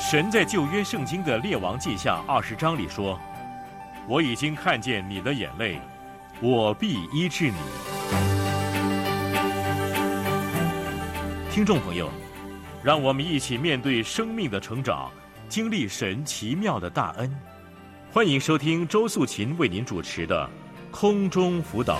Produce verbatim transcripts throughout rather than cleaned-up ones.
神在旧约圣经的列王记下二十章里说，我已经看见你的眼泪，我必医治你。听众朋友，让我们一起面对生命的成长，经历神奇妙的大恩。欢迎收听周素琴为您主持的空中辅导。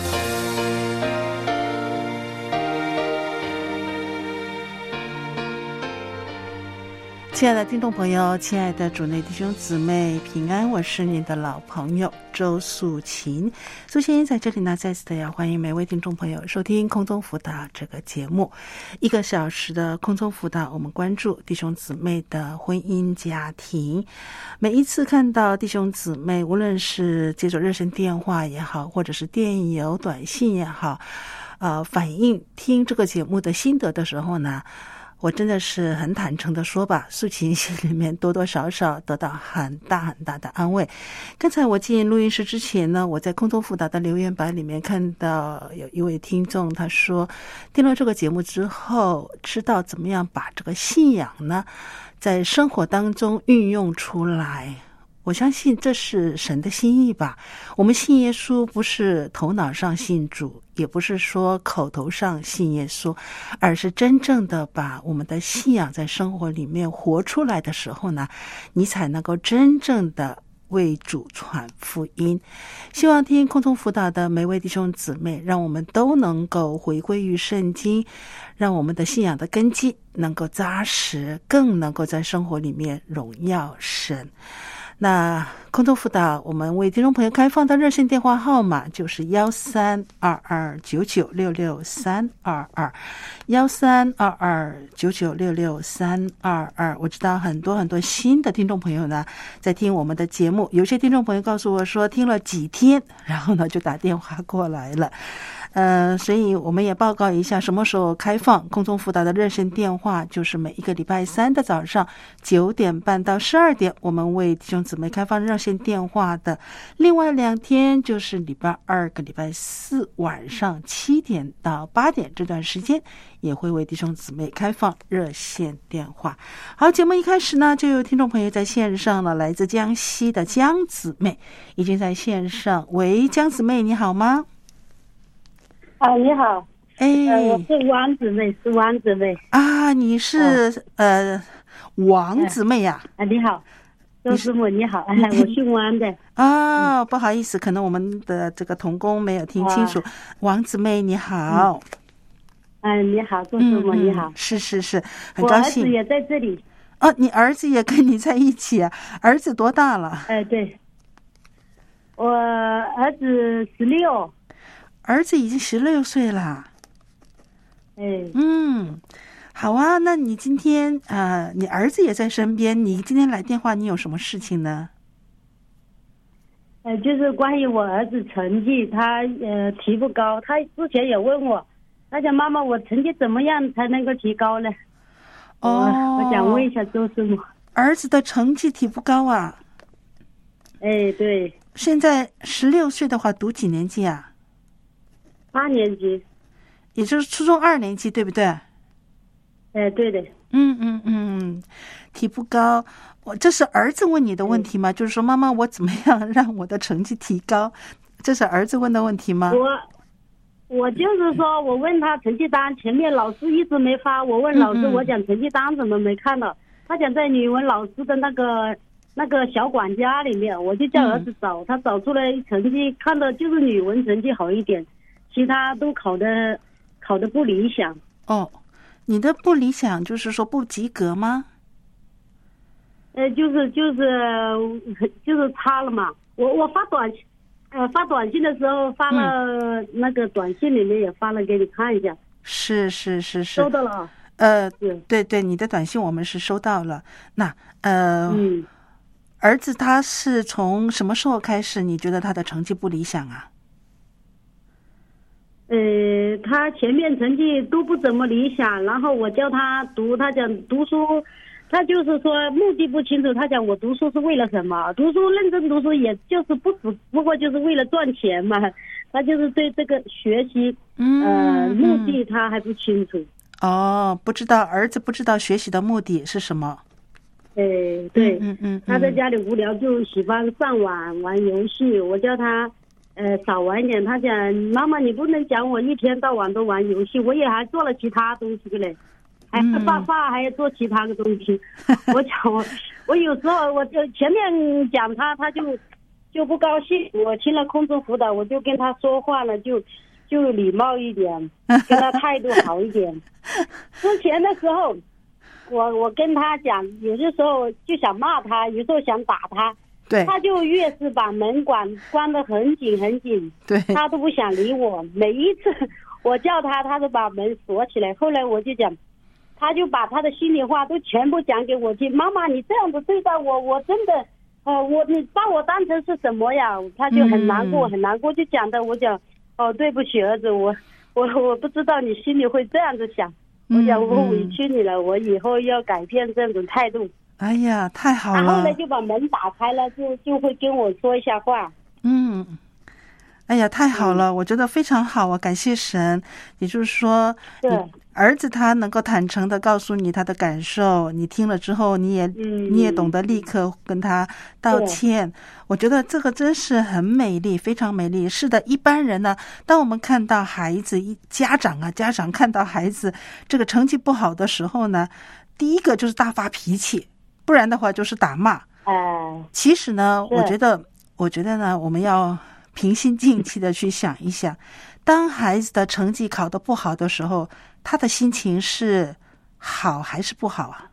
亲爱的听众朋友，亲爱的主内弟兄姊妹平安，我是您的老朋友周素琴。素琴在这里呢，再次的要欢迎每位听众朋友收听空中辅导这个节目。一个小时的空中辅导，我们关注弟兄姊妹的婚姻家庭。每一次看到弟兄姊妹，无论是接着热线电话也好，或者是电邮短信也好，呃，反映听这个节目的心得的时候呢，我真的是很坦诚的说吧，素琴心里面多多少少得到很大很大的安慰。刚才我进录音室之前呢，我在空中辅导的留言板里面看到有一位听众，他说听了这个节目之后，知道怎么样把这个信仰呢在生活当中运用出来。我相信这是神的心意吧。我们信耶稣不是头脑上信主，也不是说口头上信耶稣，而是真正的把我们的信仰在生活里面活出来的时候呢，你才能够真正的为主传福音。希望听空中辅导的每位弟兄姊妹，让我们都能够回归于圣经，让我们的信仰的根基能够扎实，更能够在生活里面荣耀神。那空中辅导，我们为听众朋友开放的热线电话号码就是幺三二二九九六六三二二，幺三二二九九六六三二二。我知道很多很多新的听众朋友呢，在听我们的节目，有些听众朋友告诉我说听了几天，然后呢就打电话过来了。呃，所以我们也报告一下什么时候开放空中辅导的热线电话，就是每一个礼拜三的早上九点半到十二点，我们为弟兄姊妹开放热线电话的。另外两天就是礼拜二跟礼拜四晚上七点到八点这段时间，也会为弟兄姊妹开放热线电话。好，节目一开始呢，就有听众朋友在线上了，来自江西的江姊妹已经在线上。喂，江姊妹你好吗？ 啊，你好， 哎、 呃，我是王姊妹，是王姊妹啊，你是、哦、呃王姊妹呀、 啊？啊，你好，周师母你好，你我姓王的啊、哦，不好意思，可能我们的这个同工没有听清楚。啊、王姊妹你好， 嗯，啊、你好，周师母、嗯、你好， 是是是，很高兴， 我儿子也在这里。 哦，你儿子也跟你在一起啊？儿子多大了？ 哎，对，我儿子十六。 儿子已经十六岁了， 哎， 嗯，好啊。那你今天啊、呃，你儿子也在身边，你今天来电话，你有什么事情呢？ 呃，就是关于我儿子成绩，他呃提不高，他之前也问我，他讲妈妈，我成绩怎么样才能够提高呢？ 哦， 我, 我想问一下周师母， 儿子的成绩提不高啊？ 哎，对。 现在十六岁的话，读几年级啊？ 八年级， 也就是初中二年级，对不对？ 哎，对的。 嗯嗯嗯，提不高，我这是儿子问你的问题吗？嗯、就是说，妈妈，我怎么样让我的成绩提高？这是儿子问的问题吗？ 我，我就是说我问他成绩单，前面老师一直没发，我问老师，嗯嗯我讲成绩单怎么没看到？他讲在语文老师的那个那个小管家里面，我就叫儿子找，嗯、他找出来成绩，看到就是语文成绩好一点。其他都考的考的不理想。 哦，你的不理想就是说不及格吗？ 呃，就是就是就是差了嘛。我我发短呃发短信的时候发了、嗯、那个短信里面也发了给你看一下。 是是是是。 收到了。 呃，对对，你的短信我们是收到了。那呃， 嗯， 儿子他是从什么时候开始你觉得他的成绩不理想啊？ 呃，他前面成绩都不怎么理想，然后我叫他读，他讲读书，他就是说目的不清楚。他讲我读书是为了什么？读书认真读书，也就是不只不过就是为了赚钱嘛。他就是对这个学习，呃， 嗯、 目的他还不清楚。 哦，不知道，儿子不知道学习的目的是什么？ 对对， 嗯嗯嗯， 他在家里无聊就喜欢上网玩游戏，我叫他呃少玩一点。他讲妈妈你不能讲我一天到晚都玩游戏，我也还做了其他东西嘞，还画画还要做其他的东西。我讲我我有时候我就前面讲他他就就不高兴，我听了空中辅导我就跟他说话了，就就礼貌一点，跟他态度好一点。之前的时候我我跟他讲，有的时候就想骂他，有时候想打他， 对， 他就越是把门关关得很紧很紧， 对， 他都不想理我。每一次我叫他，他都把门锁起来。后来我就讲，他就把他的心里话都全部讲给我听。妈妈，你这样子对待我，我真的，呃，我你把我当成是什么呀？他就很难过， 嗯、 很难过，就讲的我讲，哦，对不起儿子，我我我不知道你心里会这样子想。我讲我委屈你了，嗯、我以后要改变这种态度。 哎呀，太好了！ 他后来就把门打开了，就就会跟我说一下话。 嗯，哎呀，太好了，嗯、我觉得非常好啊，感谢神。也就是说，你儿子他能够坦诚的告诉你他的感受，你听了之后，你也、嗯、你也懂得立刻跟他道歉。我觉得这个真是很美丽，非常美丽。是的，一般人呢，当我们看到孩子一家长啊，家长看到孩子这个成绩不好的时候呢，第一个就是大发脾气，不然的话就是打骂。 哎、 呃，其实呢，我觉得，我觉得呢，我们要平心静气的去想一想，当孩子的成绩考得不好的时候，他的心情是好还是不好啊？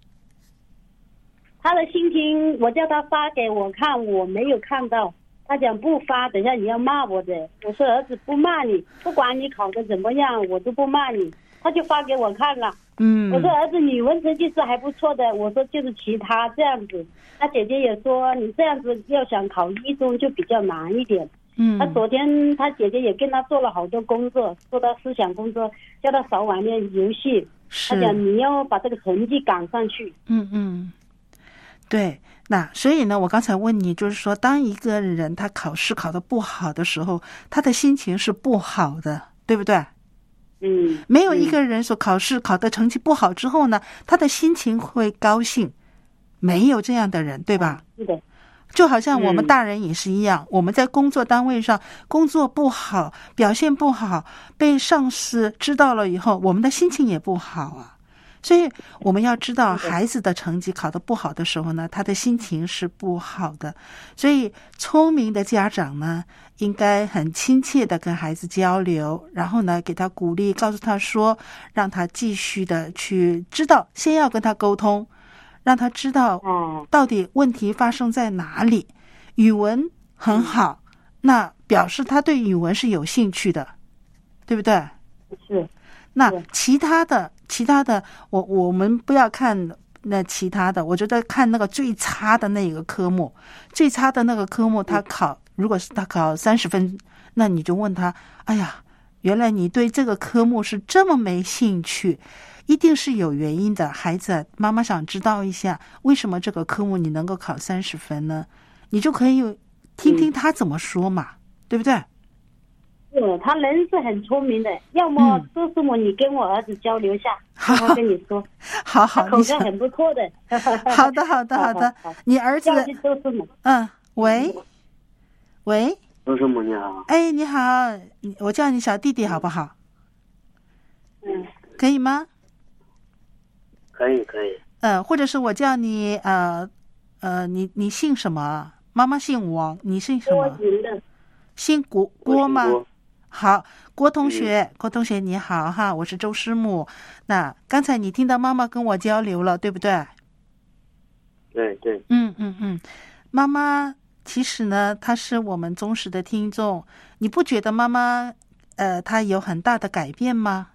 他的心情，我叫他发给我看，我没有看到。他讲不发，等下你要骂我的。我说儿子不骂你，不管你考得怎么样，我都不骂你。他就发给我看了。 嗯， 我说儿子语文成绩是还不错的，我说就是其他这样子。他姐姐也说你这样子要想考一中就比较难一点。 嗯， 他昨天他姐姐也跟他做了好多工作，做到思想工作，叫他少玩点游戏。他讲你要把这个成绩赶上去。 嗯嗯，对。那所以呢，我刚才问你，就是说，当一个人他考试考得不好的时候，他的心情是不好的，对不对？ 嗯， 没有一个人所考试考的成绩不好之后呢，他的心情会高兴，没有这样的人，对吧？ 是的。 就好像我们大人也是一样，嗯、我们在工作单位上工作不好，表现不好，被上司知道了以后，我们的心情也不好啊。所以我们要知道，孩子的成绩考得不好的时候呢，他的心情是不好的。所以聪明的家长呢，应该很亲切的跟孩子交流，然后呢，给他鼓励，告诉他说，让他继续的去知道，先要跟他沟通，让他知道到底问题发生在哪里。语文很好，那表示他对语文是有兴趣的，对不对？ 是。 那其他的其他的我我们不要看那其他的，我觉得看那个最差的那个科目，最差的那个科目他考，如果是他考三十分，那你就问他，哎呀，原来你对这个科目是这么没兴趣，一定是有原因的。孩子，妈妈想知道一下，为什么这个科目你能够考三十分呢？你就可以听听他怎么说嘛，嗯、对不对？ 是，他人是很聪明的。要么周师母，你跟我儿子交流一下，然后跟你说。 好好， 他口才很不错的。 好的，好的，好的。你儿子， 周师母。 嗯，喂，喂， 周师母你好。 哎，你好，我叫你小弟弟好不好？ 嗯， 可以吗？ 可以，可以。 嗯、呃，或者是我叫你呃呃，你你姓什么？妈妈姓王，你姓什么？姓郭郭吗？好，郭同学，嗯、郭同学你好哈，我是周师母。那刚才你听到妈妈跟我交流了，对不对？ 对对。 嗯嗯嗯，妈妈其实呢，她是我们忠实的听众。你不觉得妈妈呃，她有很大的改变吗？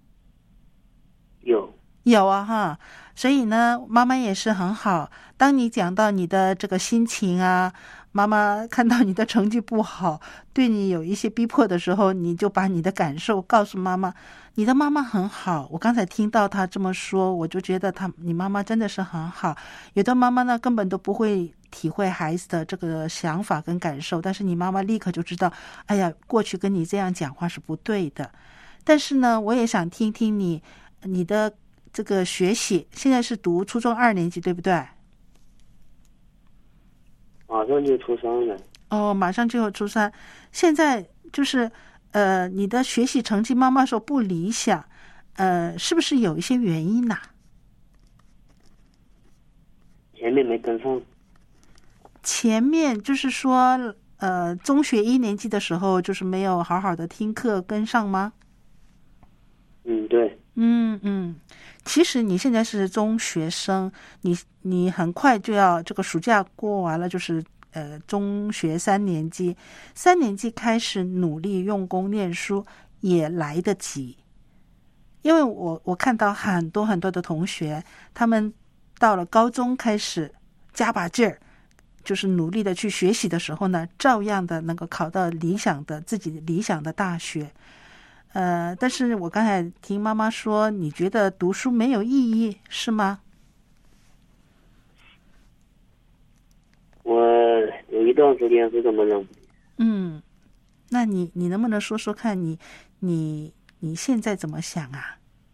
有。 有啊哈，所以呢，妈妈也是很好。当你讲到你的这个心情啊，妈妈看到你的成绩不好，对你有一些逼迫的时候，你就把你的感受告诉妈妈。你的妈妈很好，我刚才听到她这么说，我就觉得她你妈妈真的是很好。有的妈妈呢，根本都不会体会孩子的这个想法跟感受，但是你妈妈立刻就知道，哎呀，过去跟你这样讲话是不对的。但是呢，我也想听听你你的这个学习，现在是读初中二年级，对不对？ 马上就初三了。 哦，马上就要初三，现在就是呃，你的学习成绩，妈妈说不理想，呃，是不是有一些原因呐、啊？ 前面没跟上。 前面就是说，呃，中学一年级的时候，就是没有好好的听课跟上吗？ 嗯，对。 嗯嗯，其实你现在是中学生，你你很快就要这个暑假过完了，就是呃中学三年级，三年级开始努力用功念书也来得及。因为我我看到很多很多的同学，他们到了高中开始加把劲儿，就是努力的去学习的时候呢，照样的能够考到理想的自己理想的大学。呃，但是我刚才听妈妈说，你觉得读书没有意义，是吗？ 我有一段时间是这么认为。 嗯，那你你能不能说说看你你你现在怎么想啊？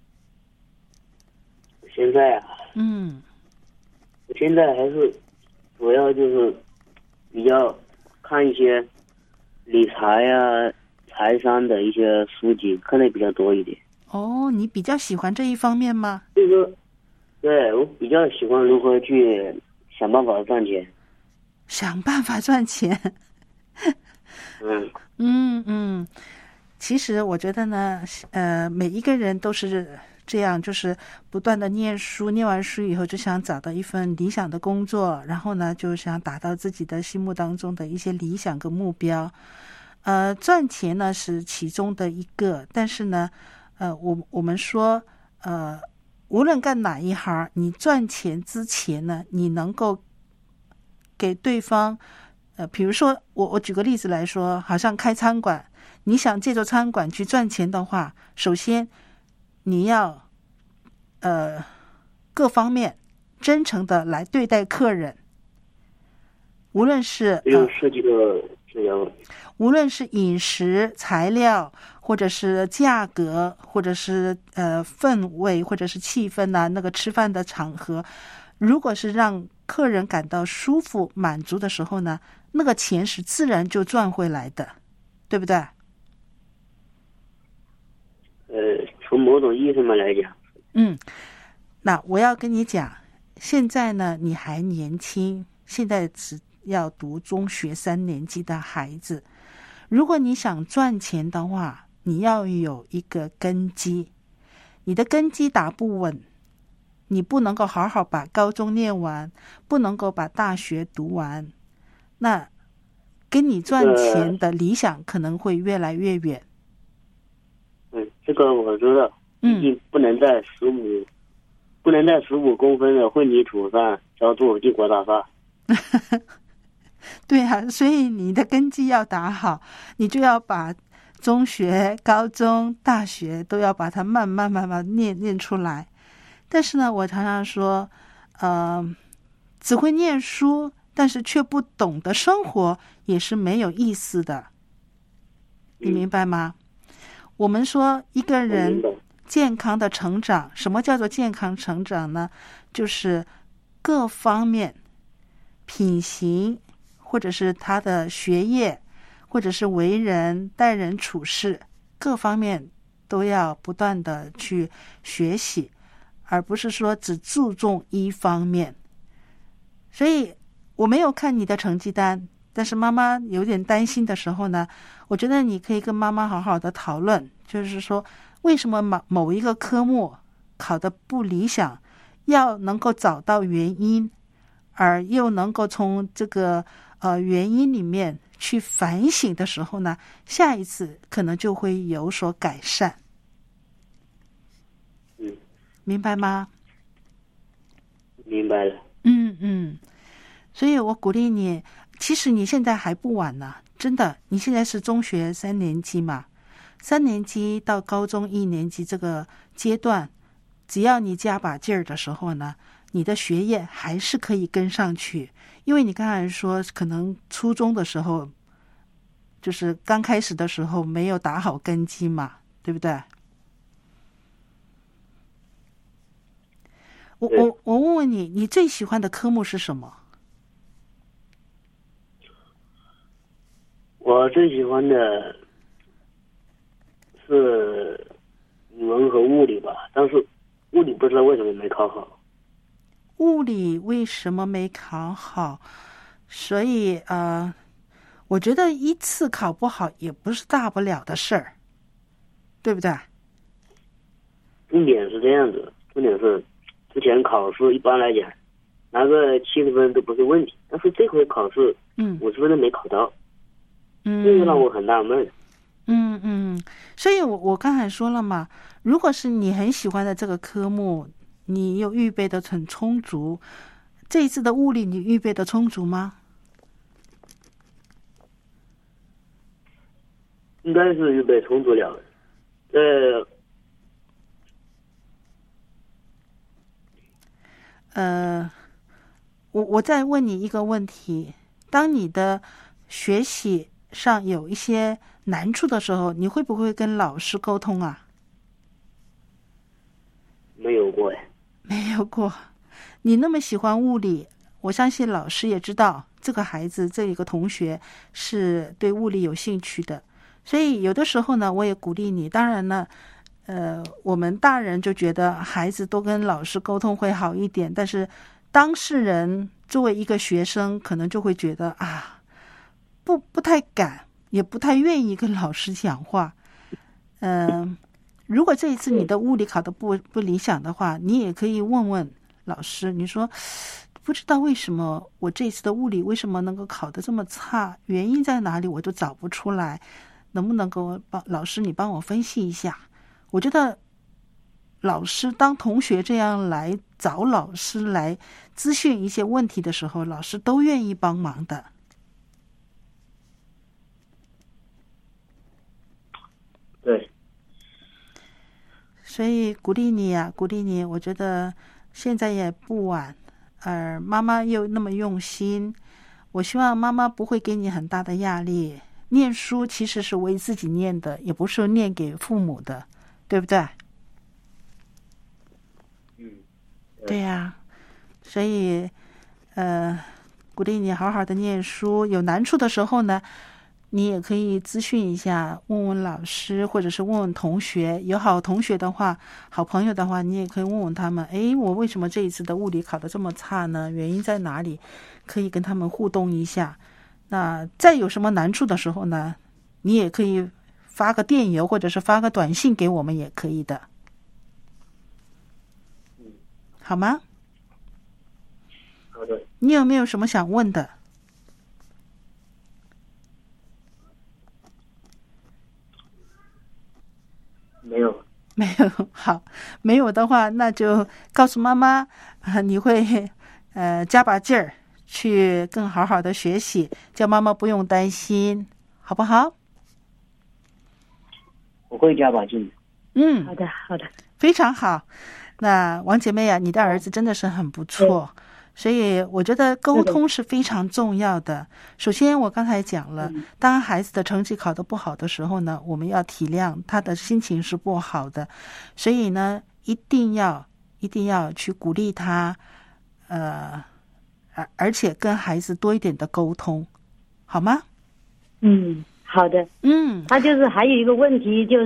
现在啊， 嗯， 我现在还是主要就是比较看一些理财呀、财商的一些书籍，看的比较多一点。 哦，你比较喜欢这一方面吗？ 所以说，对，我比较喜欢如何去想办法赚钱。 想办法赚钱。 嗯嗯嗯，其实我觉得呢，呃，每一个人都是这样，就是不断的念书，念完书以后就想找到一份理想的工作，然后呢就想达到自己的心目当中的一些理想跟目标。呃，赚钱呢是其中的一个，但是呢，呃，我我们说，呃，无论干哪一行，你赚钱之前呢，你能够给对方，呃，比如说我我举个例子来说，好像开餐馆，你想借着餐馆去赚钱的话，首先你要呃各方面真诚的来对待客人，无论是这就涉及到这个。 无论是饮食、材料，或者是价格，或者是呃氛围，或者是气氛呐、啊，那个吃饭的场合，如果是让客人感到舒服、满足的时候呢，那个钱是自然就赚回来的，对不对？ 呃，从某种意义上面来讲， 嗯，那我要跟你讲，现在呢你还年轻，现在只要读中学三年级的孩子。如果你想赚钱的话，你要有一个根基，你的根基打不稳，你不能够好好把高中念完，不能够把大学读完，那跟你赚钱的理想可能会越来越远。 嗯，这个我知道，毕竟不能在十五、嗯，不能在十五公分的混凝土上浇筑帝国大厦。 对啊，所以你的根基要打好，你就要把中学、高中、大学都要把它慢慢慢慢念念出来。但是呢，我常常说，呃，只会念书，但是却不懂得生活，也是没有意思的。你明白吗？嗯、我们说一个人健康的成长，什么叫做健康成长呢？就是各方面品行，或者是他的学业，或者是为人待人处事，各方面都要不断的去学习，而不是说只注重一方面。所以我没有看你的成绩单，但是妈妈有点担心的时候呢，我觉得你可以跟妈妈好好的讨论，就是说为什么某某一个科目考得不理想，要能够找到原因，而又能够从这个呃原因里面去反省的时候呢，下一次可能就会有所改善。 嗯， 明白吗？ 明白了。 嗯嗯，所以我鼓励你，其实你现在还不晚呢，真的，你现在是中学三年级嘛，三年级到高中一年级这个阶段，只要你加把劲儿的时候呢，你的学业还是可以跟上去。因为你刚才说可能初中的时候就是刚开始的时候没有打好根基嘛，对不对？我我我问问你，你最喜欢的科目是什么？ 我最喜欢的是语文和物理吧，但是物理不知道为什么没考好。 物理为什么没考好？所以呃，我觉得一次考不好也不是大不了的事儿，对不对？ 重点是这样子，重点是之前考试一般来讲拿个七十分都不是问题，但是这回考试嗯五十分都没考到， 嗯， 这个让我很纳闷。 嗯嗯，所以我我刚才说了嘛，如果是你很喜欢的这个科目，你又预备的很充足，这一次的物理你预备的充足吗？ 应该是预备充足了。呃， 呃，我我再问你一个问题：当你的学习上有一些难处的时候，你会不会跟老师沟通啊？ 没有过哎。 没有过。你那么喜欢物理，我相信老师也知道这个孩子这一个同学是对物理有兴趣的，所以有的时候呢，我也鼓励你。当然呢，呃，我们大人就觉得孩子多跟老师沟通会好一点，但是当事人作为一个学生，可能就会觉得啊，不不太敢，也不太愿意跟老师讲话。嗯、呃，如果这一次你的物理考得不不理想的话，你也可以问问老师，你说不知道为什么我这次的物理为什么能够考得这么差，原因在哪里我都找不出来，能不能够帮老师你帮我分析一下？我觉得老师当同学这样来找老师来咨询一些问题的时候，老师都愿意帮忙的。 对， 所以鼓励你啊，鼓励你。我觉得现在也不晚，而妈妈又那么用心，我希望妈妈不会给你很大的压力。念书其实是为自己念的，也不是念给父母的，对不对？ 嗯， 对呀、啊，所以呃，鼓励你好好的念书。有难处的时候呢，你也可以咨询一下，问问老师，或者是问问同学。有好同学的话，好朋友的话，你也可以问问他们，诶，我为什么这一次的物理考得这么差呢？原因在哪里？可以跟他们互动一下。那再有什么难处的时候呢，你也可以发个电邮或者是发个短信给我们也可以的，好吗？ 好的。 你有没有什么想问的？ 没有。 没有。好，没有的话，那就告诉妈妈，呃、你会呃加把劲儿去更好好的学习，叫妈妈不用担心，好不好？ 我会加把劲。 嗯， 好的，好的， 非常好。那王姐妹啊，你的儿子真的是很不错，所以我觉得沟通是非常重要的。首先，我刚才讲了，当孩子的成绩考得不好的时候呢，我们要体谅他的心情是不好的，所以呢，一定要一定要去鼓励他，呃，而而且跟孩子多一点的沟通，好吗？ 嗯，好的。 嗯， 他就是还有一个问题就是。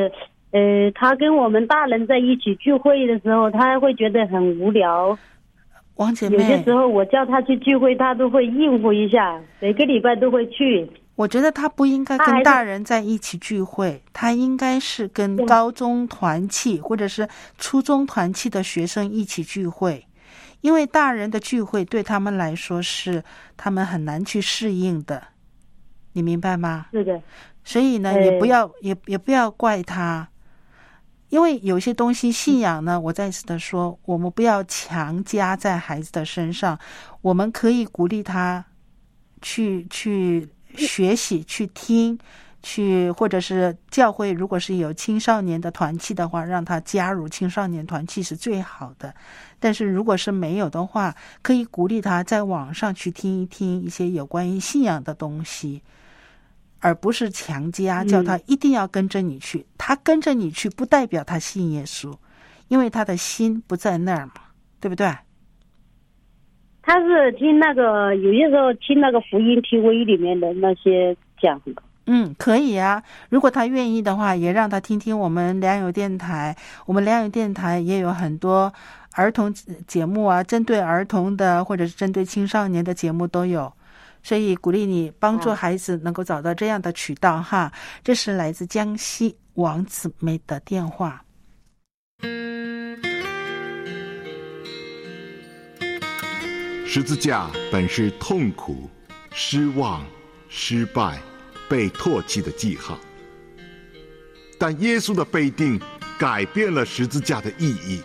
呃，他跟我们大人在一起聚会的时候，他会觉得很无聊。 王姐妹， 有些时候我叫他去聚会，他都会应付一下，每个礼拜都会去。 我觉得他不应该跟大人在一起聚会，他应该是跟高中团契或者是初中团契的学生一起聚会，因为大人的聚会对他们来说是他们很难去适应的，你明白吗？ 是的。 所以呢，也不要也也不要怪他。因为有些东西信仰呢，我再次的说，我们不要强加在孩子的身上，我们可以鼓励他去去学习，去听，去或者是教会如果是有青少年的团契的话，让他加入青少年团契是最好的。但是如果是没有的话，可以鼓励他在网上去听一听一些有关于信仰的东西，而不是强加叫他一定要跟着你去、嗯、他跟着你去不代表他信耶稣，因为他的心不在那儿嘛，对不对？ 他是听那个有些时候听那个福音 T V 里面的那些讲， 嗯，可以啊。如果他愿意的话，也让他听听我们良友电台。我们良友电台也有很多儿童节目啊，针对儿童的或者是针对青少年的节目都有。所以鼓励你帮助孩子能够找到这样的渠道哈。这是来自江西王姊妹的电话。 十字架本是痛苦、失望、失败、被唾弃的记号，但耶稣的被钉改变了十字架的意义。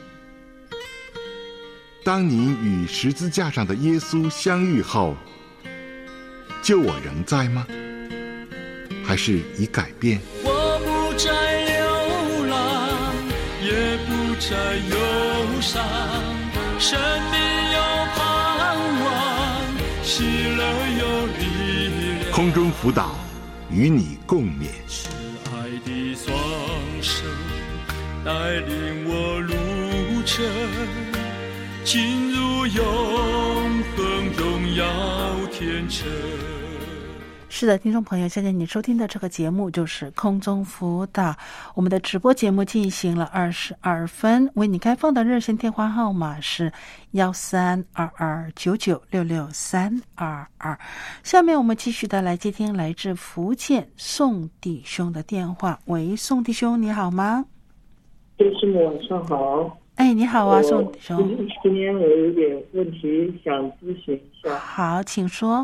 当你与十字架上的耶稣相遇后，救我仍在吗？还是已改变？ 我不再流浪，也不再忧伤，生命有盼望，喜乐有力量。 空中辅导，与你共勉。 是爱的双手带领我路程，进入永恒荣耀天城。 是的，听众朋友，现在你收听的这个节目就是空中辅导。我们的直播节目进行了二十二分，为你开放的热线电话号码是幺三二二九九六六三二二。下面我们继续的来接听来自福建宋弟兄的电话。喂，宋弟兄，你好吗？ 周师母，晚上好。 哎，你好啊，宋弟兄。 今天我有点问题想咨询一下。 好，请说。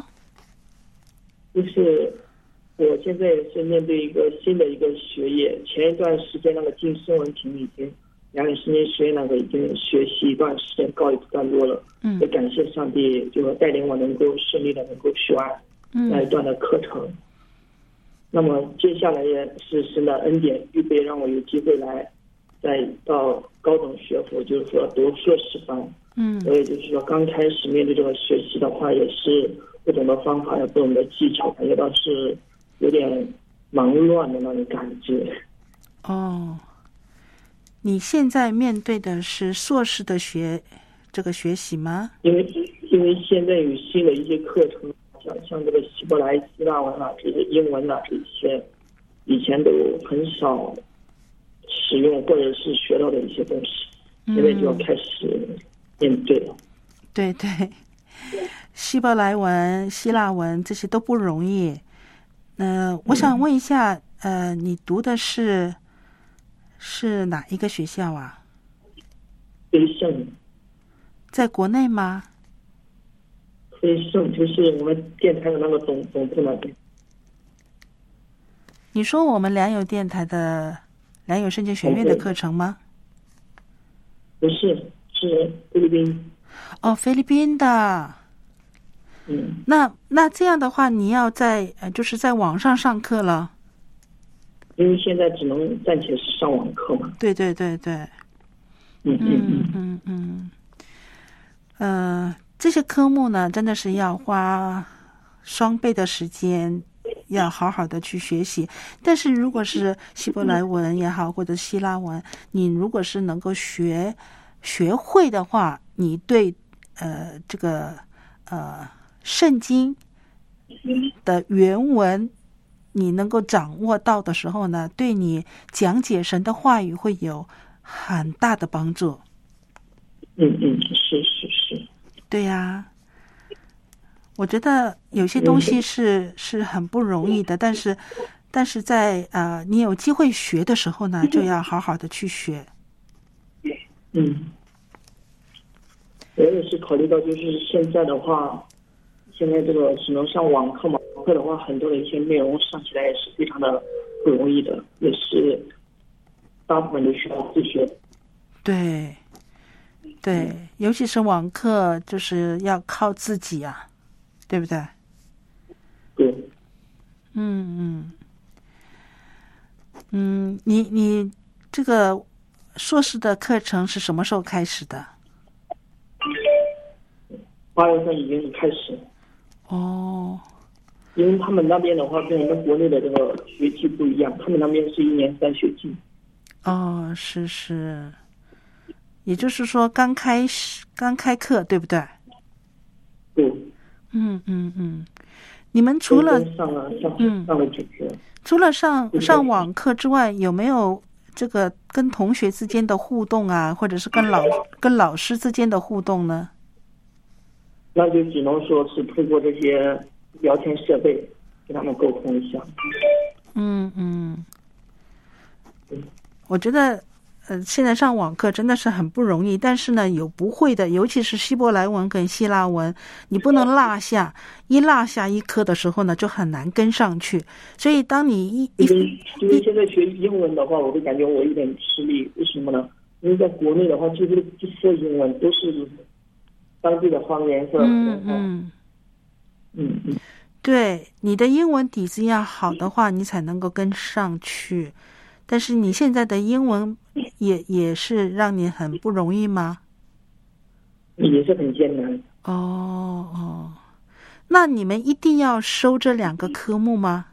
就是我现在是面对一个新的一个学业，前一段时间那个进声文凭已经两年时间学业那个已经学习一段时间告一段落了，嗯，也感谢上帝就带领我能够顺利的能够学完那一段的课程。嗯、那么接下来也是神的恩典预备让我有机会来再到高等学府，就是说读硕士班。嗯，所以就是说刚开始面对这个学习的话，也是不懂的方法，也不懂的技巧，感觉到是有点忙乱的那种感觉。 哦，你现在面对的是硕士的学这个学习吗？ 因为因为现在有新的一些课程，像像这个希伯来、希腊文啊，这些英文啊，这些以前都很少使用或者是学到的一些东西，现在就要开始面对了。 对对。希伯来文、希腊文这些都不容易。呃，我想问一下，呃，你读的是是哪一个学校啊？ 飞盛。 在国内吗？ 飞盛就是我们电台的那个总总部那边。 你说我们良友电台的良友圣经学院的课程吗？ 不是，是菲律宾。 哦，菲律宾的。 嗯， 那那这样的话，你要在呃，就是在网上上课了。 因为现在只能暂且是上网课嘛。 对对对对。 嗯嗯嗯嗯嗯。呃，这些科目呢，真的是要花双倍的时间，要好好的去学习。但是如果是希伯来文也好，或者希腊文，你如果是能够学学会的话，你对呃这个呃。圣经的原文你能够掌握到的时候呢，对你讲解神的话语会有很大的帮助。 嗯嗯，是是是。 对呀、啊，我觉得有些东西是、嗯、是很不容易的，但是但是在呃你有机会学的时候呢，就要好好的去学。 嗯，我也是考虑到就是现在的话。现在这个只能上网课嘛，网课的话，很多的一些内容上起来也是非常的不容易的，也是大部分都需要自学。 对，对，嗯、尤其是网课，就是要靠自己啊，对不对？ 对。 嗯嗯嗯，你你这个硕士的课程是什么时候开始的？ 八月份已经开始。 哦， 因为他们那边的话跟我们国内的这个学期不一样，他们那边是一年三学期。 哦，是是，也就是说刚开始刚开课，对不对？ 对。 嗯嗯嗯， 你们除了上了上嗯上了几次， 除了上上网课之外，有没有这个跟同学之间的互动啊，或者是跟老跟老师之间的互动呢？ 那就只能说是通过这些聊天设备跟他们沟通一下。 嗯嗯，我觉得呃，现在上网课真的是很不容易，但是呢，有不会的，尤其是希伯来文跟希腊文，你不能落下，一落下一科的时候呢，就很难跟上去。所以当你一一因为因为现在学英文的话，我会感觉我有点吃力，为什么呢？因为在国内的话，几乎不说英文，都是当地的方言或者普通话。 嗯嗯嗯， 对，你的英文底子要好的话，你才能够跟上去。但是你现在的英文也也是让你很不容易吗？ 也是很艰难。 哦哦，那你们一定要收这两个科目吗？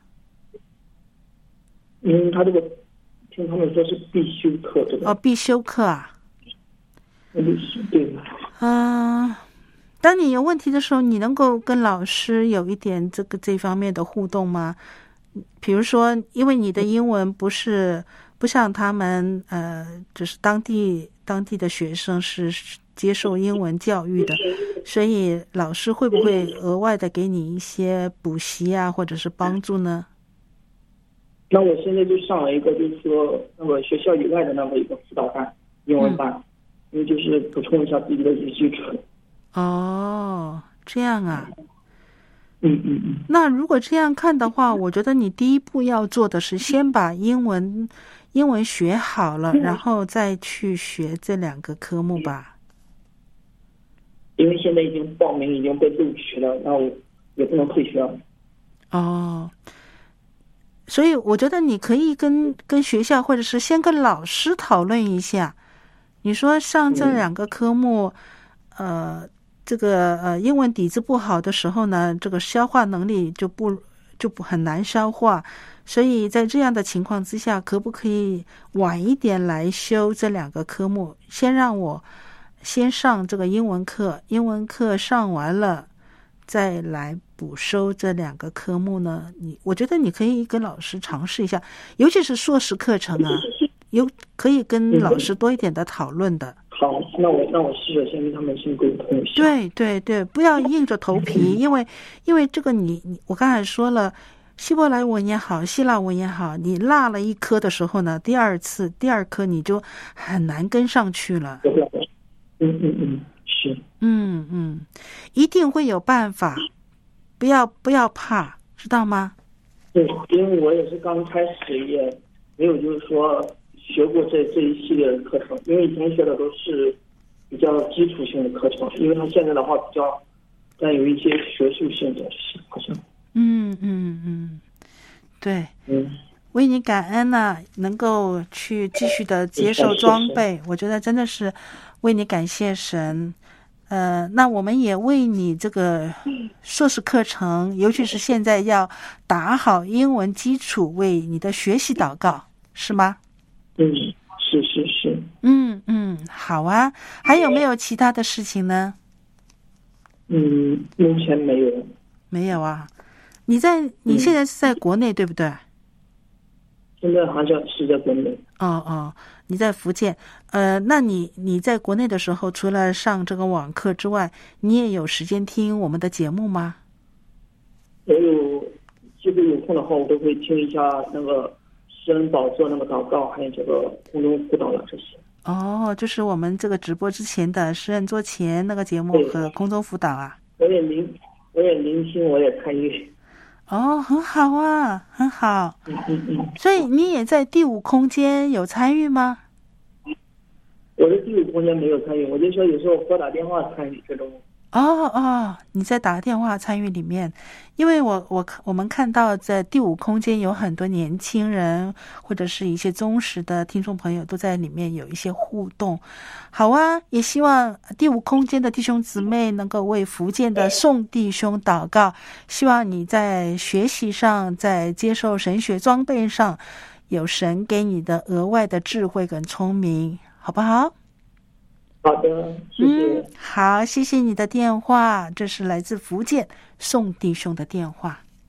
嗯，他这个听他们说是必修课，这个。 哦，必修课啊。 嗯，对。 嗯、呃，当你有问题的时候，你能够跟老师有一点这个这方面的互动吗？比如说，因为你的英文不是不像他们呃，就是当地当地的学生是接受英文教育的，所以老师会不会额外的给你一些补习啊，或者是帮助呢？ 那我现在就上了一个，就是说那个学校以外的那个一个辅导班，英文班，嗯、因为就是补充一下自己的语基础。 哦，这样啊。 嗯嗯嗯。 那如果这样看的话，我觉得你第一步要做的是先把英文英文学好了，然后再去学这两个科目吧。 因为现在已经报名，已经被录取了，那我也不能退学了。 哦，所以我觉得你可以跟跟学校或者是先跟老师讨论一下，你说上这两个科目，嗯、呃。这个呃，英文底子不好的时候呢，这个消化能力就不就不很难消化，所以在这样的情况之下，可不可以晚一点来修这两个科目？先让我先上这个英文课，英文课上完了，再来补修这两个科目呢？你我觉得你可以跟老师尝试一下，尤其是硕士课程啊，有可以跟老师多一点的讨论的。 好，那我那我试着先跟他们先沟通一下。 对对对，不要硬着头皮，因为因为这个你你我刚才说了，希伯来文也好，希腊文也好，你落了一科的时候呢，第二次第二科你就很难跟上去了。 嗯嗯嗯，是。 嗯嗯，一定会有办法，不要不要怕，知道吗？ 对，因为我也是刚开始，也没有就是说学过这这一系列的课程，因为以前学的都是比较基础性的课程，因为他现在的话比较带有一些学术性的，好像。 嗯嗯嗯，对， 嗯， 为你感恩呢、啊，能够去继续的接受装备，我觉得真的是为你感谢神。呃，那我们也为你这个硕士课程，尤其是现在要打好英文基础，为你的学习祷告，是吗？ 嗯，是是是。 嗯嗯，好啊。还有没有其他的事情呢？ 嗯，目前没有。 没有啊。你在你现在是在国内、嗯、对不对？ 现在好像是在国内。 哦哦，你在福建。呃，那你你在国内的时候，除了上这个网课之外，你也有时间听我们的节目吗？ 我有，基本有空的话，我都会听一下那个施恩宝座那个祷告，还有这个空中辅导了这些。 哦，就是我们这个直播之前的施恩座前那个节目和空中辅导啊。 我也聆，我也聆听，我也参与。 哦，很好啊，很好。 嗯嗯嗯。 所以你也在第五空间有参与吗？ 我的第五空间没有参与，我就说有时候拨打电话参与这种。 哦哦，你在打电话参与里面，因为我我我们看到在第五空间有很多年轻人或者是一些忠实的听众朋友都在里面有一些互动。好啊，也希望第五空间的弟兄姊妹能够为福建的宋弟兄祷告，希望你在学习上，在接受神学装备上，有神给你的额外的智慧跟聪明，好不好？ 好的，谢谢。 嗯，好，谢谢你的电话，这是来自福建宋弟兄的电话。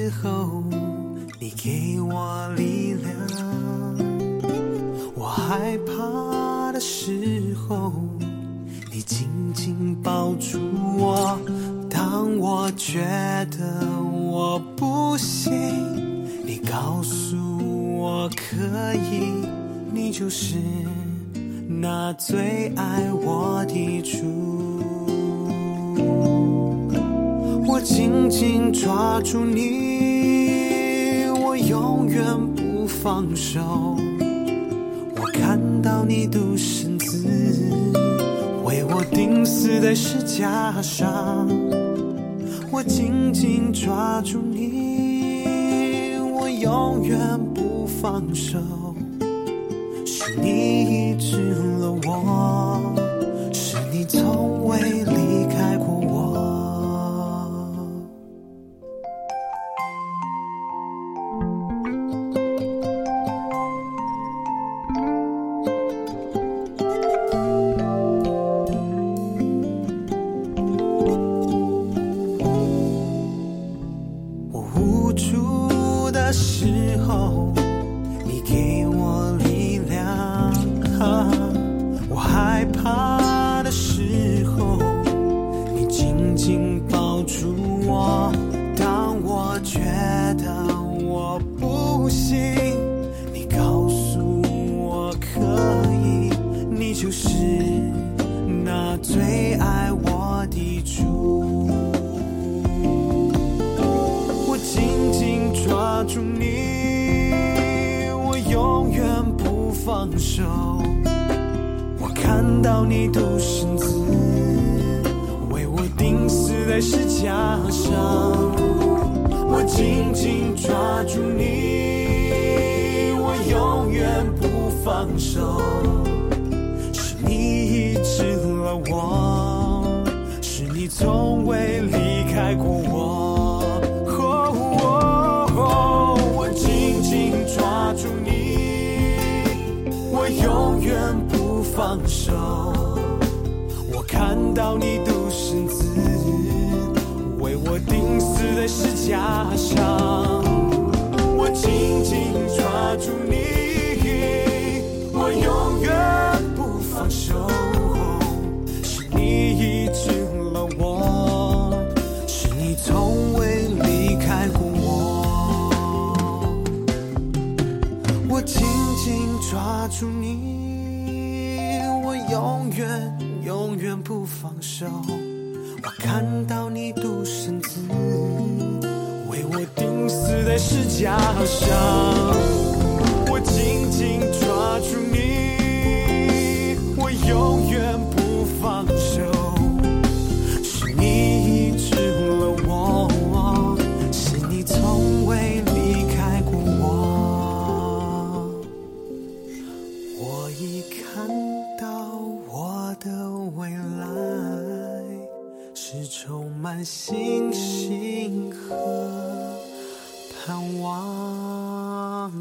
时候，你给我力量；我害怕的时候，你紧紧抱住我。当我觉得我不行，你告诉我可以，你就是那最爱我的主。我紧紧抓住你，我永远不放手。我看到你独生子为我钉死在十架上，我紧紧抓住你，我永远不放手。是你医治了我，是你从未离开过我。我无助的时候，你给我力量；我害怕的时候，你紧紧抱住我。当我觉得我不行，你告诉我可以，你就是那最爱我的主。我紧紧抓住你，我永远不放手。我看到你独生子为我钉死在十架上，我紧紧抓住你，我永远不放手。是你医治了我，是你从未离开过我。我紧紧抓住你，我永远不放手。我看到你独生子为我钉死在十架上，我紧紧抓住你，我永远不放手。是你医治了我，是你从未离开过我。我紧紧抓住你，我永远永远不放手。我看到你独生子为我钉死在十架上，我紧紧抓住你，我永远不放手。是你医治了我，是你从未离开过我。我已看到我的未来是充满信心和盼望。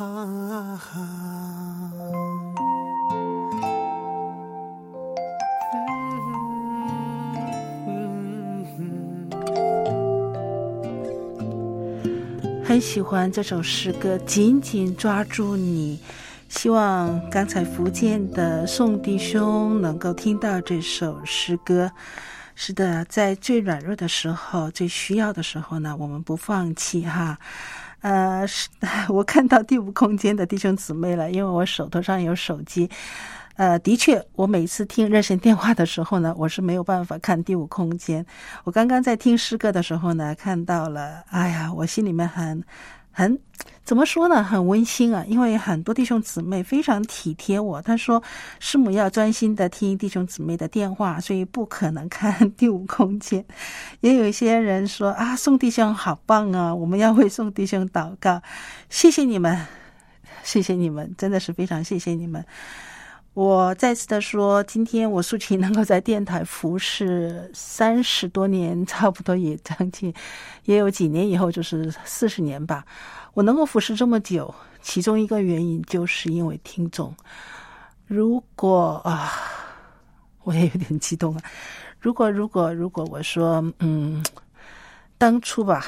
很喜欢这首诗歌，紧紧抓住你。希望刚才福建的宋弟兄能够听到这首诗歌。是的，在最软弱的时候，最需要的时候呢，我们不放弃哈。呃，我看到第五空间的弟兄姊妹了，因为我手头上有手机。呃，的确，我每次听热线电话的时候呢，我是没有办法看第五空间。我刚刚在听诗歌的时候呢，看到了，哎呀，我心里面很很怎么说呢，很温馨啊，因为很多弟兄姊妹非常体贴我，他说师母要专心的听弟兄姊妹的电话，所以不可能看第五空间。也有一些人说啊，宋弟兄好棒啊，我们要为宋弟兄祷告。谢谢你们，谢谢你们，真的是非常谢谢你们。我再次的说，今天我素琴能够在电台服侍三十多年，差不多也将近，也有几年以后就是四十年吧。我能够服侍这么久，其中一个原因就是因为听众。如果啊，我也有点激动了。如果如果如果我说，嗯，当初吧，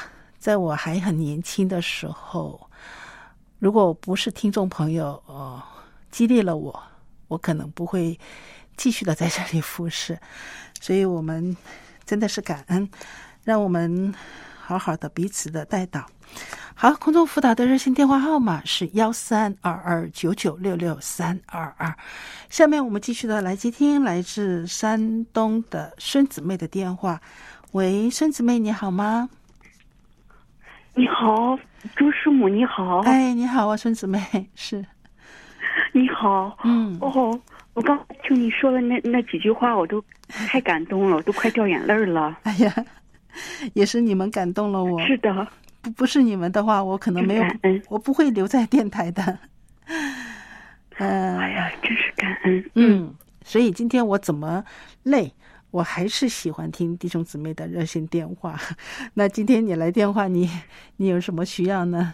在我还很年轻的时候，如果不是听众朋友呃激励了我，我可能不会继续的在这里服侍。所以我们真的是感恩，让我们好好的彼此的带祷。好，空中辅导的热线电话号码是幺三二二九九六六三二二。下面我们继续的来接听来自山东的孙姊妹的电话。喂，孙姊妹你好吗？ 你好，周师母你好。 哎，你好啊，孙姊妹。是。 你好。 嗯。 哦，我刚听你说的那那几句话，我都太感动了，我都快掉眼泪了。 哎呀，也是你们感动了我。 是的。 不不是你们的话，我可能没有，我不会留在电台的。 呃，哎呀，真是感恩。 嗯，所以今天我怎么累，我还是喜欢听弟兄姊妹的热线电话。那今天你来电话，你你有什么需要呢？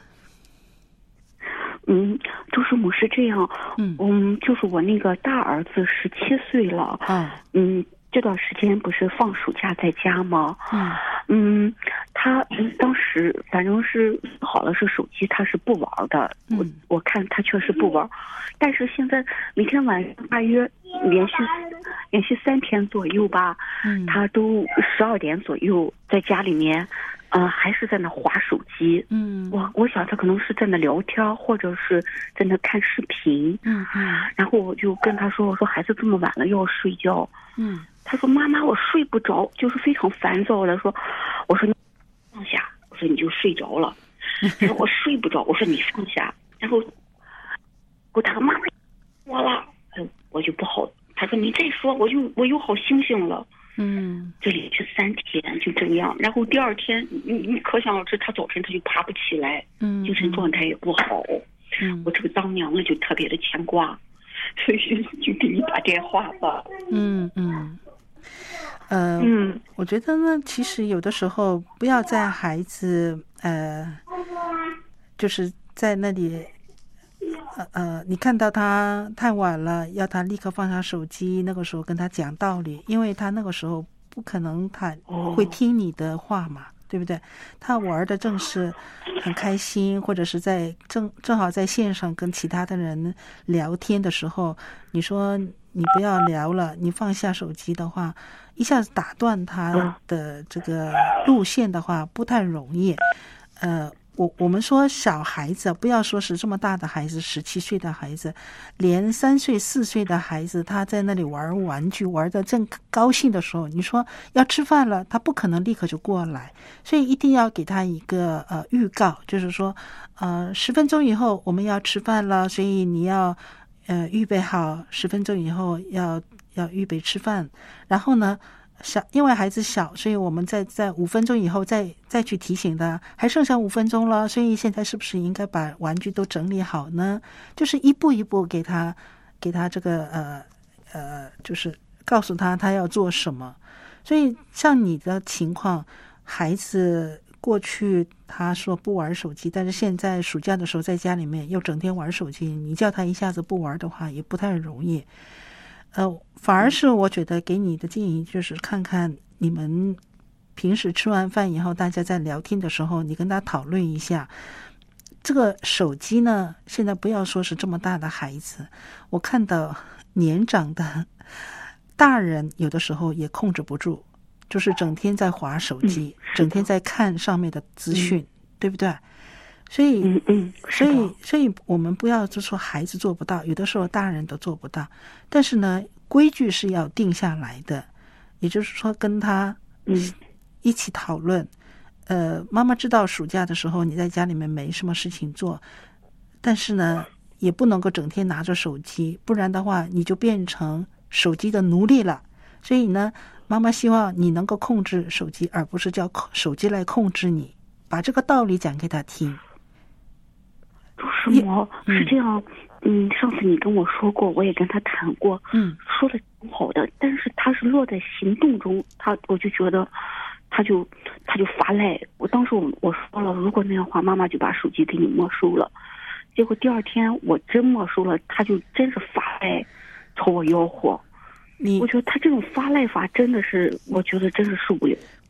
嗯，周师母是这样，嗯嗯，就是我那个大儿子十七岁了， 啊， 嗯。这段时间不是放暑假在家吗？ 嗯嗯，他当时反正是好了是手机，他是不玩的。 嗯、 我我看他确实不玩，但是现在每天晚上大约连续连续三天左右吧， 嗯， 他都十二点左右在家里面，呃，还是在那划手机。 嗯， 我我想他可能是在那聊天，或者是在那看视频。 嗯嗯， 然后我就跟他说，我说孩子这么晚了要睡觉。 嗯。 他说：“妈妈，我睡不着，就是非常烦躁的说，我说你放下，我说你就睡着了。他说我睡不着，我说你放下。然后我他妈妈我了，哎，我就不好。他说你再说，我就我又好星星了。 嗯， 这里去三天就这样。然后第二天，你你可想而知，他早晨他就爬不起来， 嗯， 精神状态也不好。 嗯， 我这个当娘的就特别的牵挂，所以就给你打电话吧。 嗯嗯。”呃， 嗯， 我觉得呢，其实有的时候不要在孩子呃，就是在那里，呃呃，你看到他太晚了，要他立刻放下手机，那个时候跟他讲道理，因为他那个时候不可能他会听你的话嘛，哦、对不对？他玩的正是很开心，或者是在正正好在线上跟其他的人聊天的时候，你说。你不要聊了，你放下手机的话，一下子打断他的这个路线的话，不太容易。呃，我我们说小孩子，不要说是这么大的孩子，十七岁的孩子，连三岁四岁的孩子，他在那里玩玩具玩得正高兴的时候，你说要吃饭了，他不可能立刻就过来，所以一定要给他一个呃预告，就是说呃十分钟以后我们要吃饭了，所以你要。呃，预备好十分钟以后要要预备吃饭，然后呢，小因为孩子小，所以我们在在五分钟以后再再去提醒他，还剩下五分钟了，所以现在是不是应该把玩具都整理好呢？就是一步一步给他给他这个呃呃，就是告诉他他要做什么。所以像你的情况，孩子。过去他说不玩手机，但是现在暑假的时候在家里面又整天玩手机，你叫他一下子不玩的话也不太容易。呃，反而是我觉得给你的建议就是看看你们平时吃完饭以后大家在聊天的时候，你跟他讨论一下这个手机呢，现在不要说是这么大的孩子，我看到年长的大人有的时候也控制不住，就是整天在滑手机、嗯、整天在看上面的资讯、嗯、对不对？所以嗯嗯， 所以所以我们不要就说孩子做不到，有的时候大人都做不到，但是呢规矩是要定下来的，也就是说跟他嗯一起讨论。呃，妈妈知道暑假的时候你在家里面没什么事情做，但是呢也不能够整天拿着手机，不然的话你就变成手机的奴隶了。所以呢妈妈希望你能够控制手机，而不是叫手机来控制你，把这个道理讲给他听。 师母是这样，嗯，上次你跟我说过，我也跟他谈过， 嗯， 说的挺好的，但是他是落在行动中，他我就觉得他就他就发赖。我当时我我说了，如果那样的话，妈妈就把手机给你没收了。结果第二天我真没收了，他就真是发赖，朝我吆喝。 你我觉得他这种发赖法真的是，我觉得真是受不了。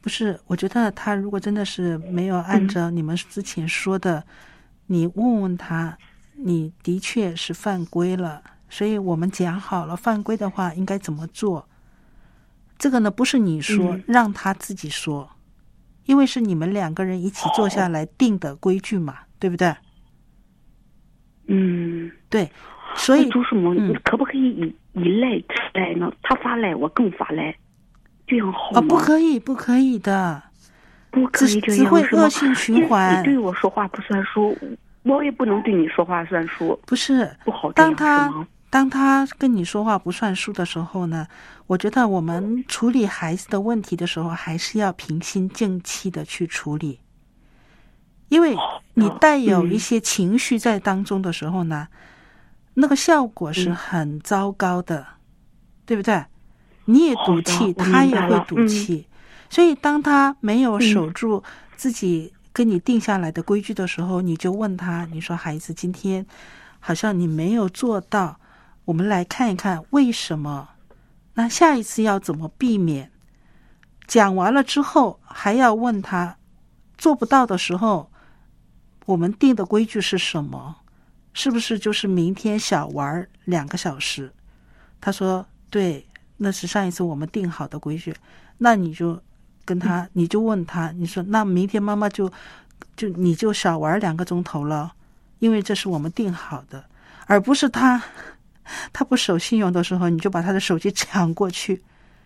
不是，我觉得他如果真的是没有按照你们之前说的，嗯、你问问他，你的确是犯规了，所以我们讲好了，犯规的话应该怎么做。这个呢，不是你说，嗯、让他自己说，因为是你们两个人一起坐下来定的规矩嘛，对不对？ 嗯， 对。所以朱师母，嗯、可不可以以以赖制赖呢？他发赖，我更发赖，这样好吗？ 哦，不可以，不可以的， 不可以这样， 只会恶性循环。 你对我说话不算数，我也不能对你说话算数。 不是， 不好这样， 当他是吗？ 当他跟你说话不算数的时候呢，我觉得我们处理孩子的问题的时候，还是要平心静气的去处理，因为你带有一些情绪在当中的时候呢。嗯那个效果是很糟糕的，嗯、对不对？你也赌气，他也会赌气，嗯、所以当他没有守住自己跟你定下来的规矩的时候，嗯、你就问他，你说孩子，今天好像你没有做到，我们来看一看为什么，那下一次要怎么避免？讲完了之后还要问他，做不到的时候，我们定的规矩是什么？是不是就是明天小玩两个小时？他说对，那是上一次我们定好的规矩。那你就跟他，你就问他，你说那明天妈妈就就你就少玩两个钟头了，因为这是我们定好的，而不是他他不守信用的时候，你就把他的手机抢过去。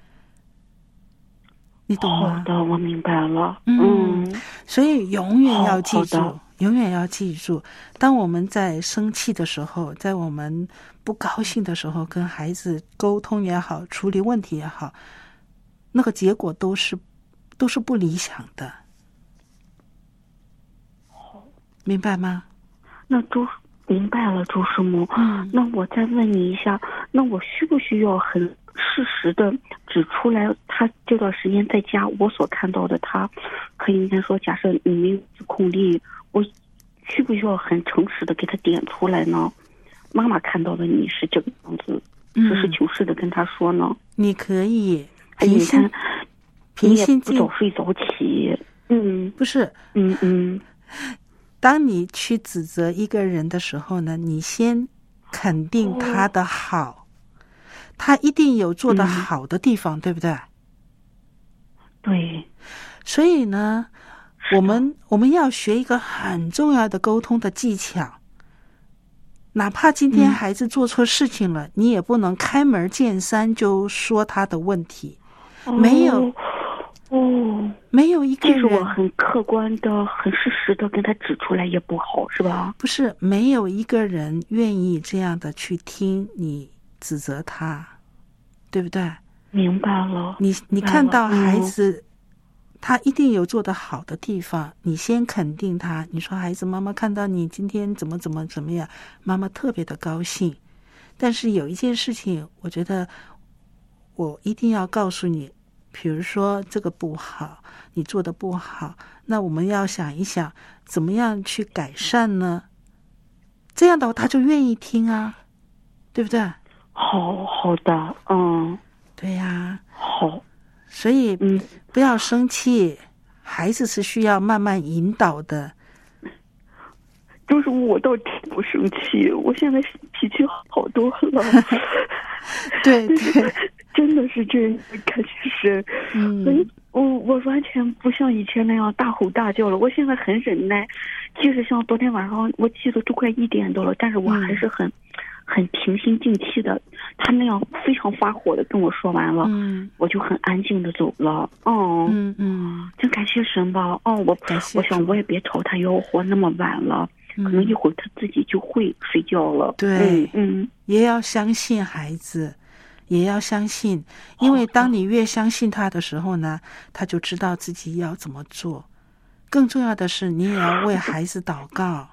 你懂吗？ 好的，我明白了。 嗯，嗯所以永远要记住。 好好永远要记住，当我们在生气的时候，在我们不高兴的时候，跟孩子沟通也好，处理问题也好，那个结果都是都是不理想的。明白吗？ 那朱明白了，朱师母。嗯，那我再问你一下，那我需不需要很适时的指出来，他这段时间在家我所看到的他，可以应该说，假设你没有自控力。我需不需要很诚实的给他点出来呢？妈妈看到的你是这个样子，实事求是的跟他说呢。 你可以平心平心静， 不早睡早起。嗯， 不是， 嗯嗯。 当你去指责一个人的时候呢，你先肯定他的好，哦、他一定有做得好的地方，嗯、对不对？ 对。 所以呢。我们我们要学一个很重要的沟通的技巧，哪怕今天孩子做错事情了，嗯、你也不能开门见山就说他的问题， 哦、 没有哦， 没有一个人， 即使我很客观的、很事实的跟他指出来也不好，是吧？ 不是，没有一个人愿意这样的去听你指责他，对不对？ 明白了。 你你看到孩子。嗯他一定有做得好的地方，你先肯定他。你说孩子，妈妈看到你今天怎么怎么怎么样，妈妈特别的高兴。但是有一件事情，我觉得我一定要告诉你，比如说这个不好，你做的不好，那我们要想一想，怎么样去改善呢？这样的话，他就愿意听啊，对不对？ 好好的，嗯， 对呀、啊， 好。 所以，嗯，不要生气，孩子是需要慢慢引导的。 就是我倒挺不生气，我现在脾气好多了。 对对， 真的是这样，感觉是，嗯，我我完全不像以前那样大吼大叫了，我现在很忍耐。即使像昨天晚上，我记得都快一点多了，但是我还是很。嗯很平心静气的，他那样非常发火的跟我说完了，嗯，我就很安静的走了。哦， 嗯嗯， 真感谢神吧。哦，我我想我也别吵他吆喝那么晚了，嗯、可能一会儿他自己就会睡觉了。 对， 嗯，嗯也要相信孩子，也要相信，因为当你越相信他的时候呢，他就知道自己要怎么做。更重要的是，你也要为孩子祷告。